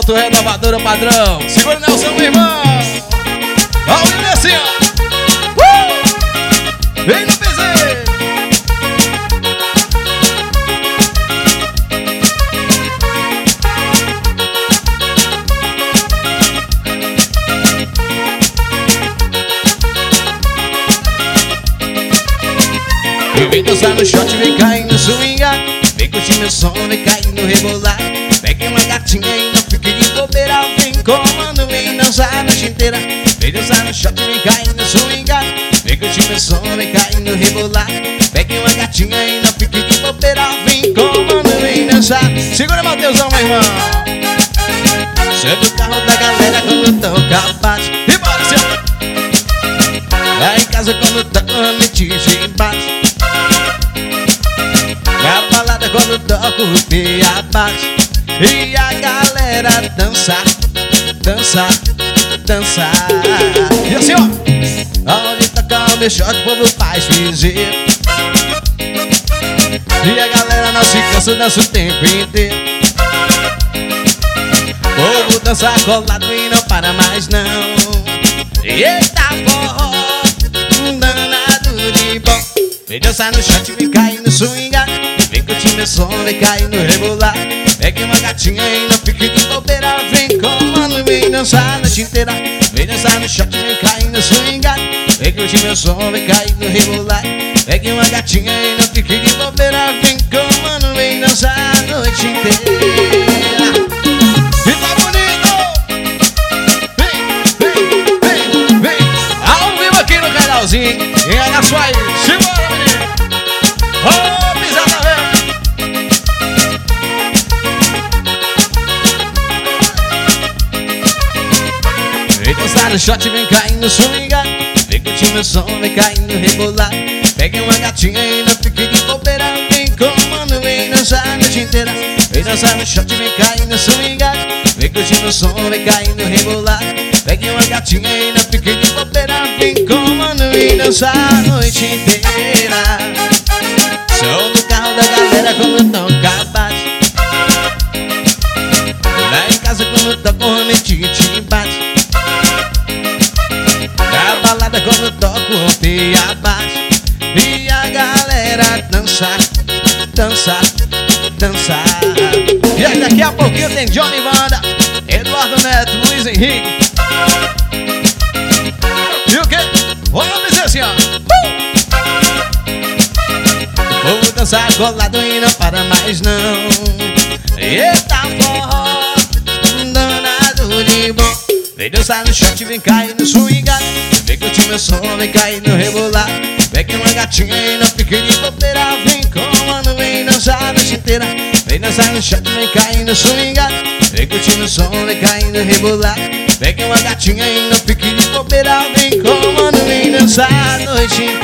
Auto Renovadora Padrão. Segura o Nelson, meu irmão. Olha ele assim, ó. Vem no PZ. Vem dançar no shot, vem cair no swingar. Vem curtir meu som, vem cair no rebolar. Pegue uma gatinha e não fique de bobeira. Vem comando, vem dançar a noite inteira. Vem dançar no shot, vem cair no swingar. Vem curtir meu som, vem cair no rebolar. Pegue uma gatinha e não fique de bobeira. Vem comando, vem dançar. Segura, Mateusão, meu irmão. Chega o carro da galera quando toca bate. E bora, senhor. Lá em casa quando toca a noite de bate. Na balada quando toco o pé abate. E a galera dança, dança, dança. E assim, ó. Onde toca o meu shot, o povo faz fizer. E a galera não se cansa, dança o tempo inteiro. O povo dança colado e não para mais não. Eita forró, danado de bom. Vem dançar no shot, vem cair no swingar. Vem curtir meu som, vem cair no rebolar. Pegue uma gatinha e não fique de bobeira. Vem comando, vem dançar a noite inteira. Vem dançar no shot, vem cair no swingar. Vem curtir meu som, vem cair no rebolar. Pegue uma gatinha e não fique de bobeira. Vem comando, vem dançar a noite inteira. Fica bonito! Vem, vem, vem, vem. Ao vivo aqui no canalzinho. E aí na sua aí, segura, menino. Oh, pisada, velho. Vem dançar no shot, vem cair no swingar. Vem curtir meu som, vem cair no rebolar. Pegue uma gatinha e não fique de bobeira. Vem comando, vem dançar a noite inteira. Vem dançar no shot, vem cair no swingar. Vem curtir meu som, vem cair no rebolar. Pegue uma gatinha e não fique de bobeira. Vem comando, vem dançar a noite inteira. Som do carro da galera quando toca bate. Lá em casa quando toca o remetite bate. Na balada quando toco o pé abate. E a galera dança, dança, dança. E aí daqui a pouquinho tem Johnny Wanda, Eduardo Neto, Luiz Henrique. E o que? Vamos dizer assim, ó. Vou dançar colado e não para mais não. Eita forró, danado de bom. Vem dançar no shot, vem cair no swingar. Vem curtir meu som, vem cair no rebolar. Pegue uma gatinha e não fique de bobeira. Vem comando, vem dançar a noite inteira. Vem dançar no shot, vem cair no swingar. Vem curtir meu som, vem cair no rebolar. Pegue uma gatinha e não fique de bobeira. Vem comando, vem dançar a noite inteira.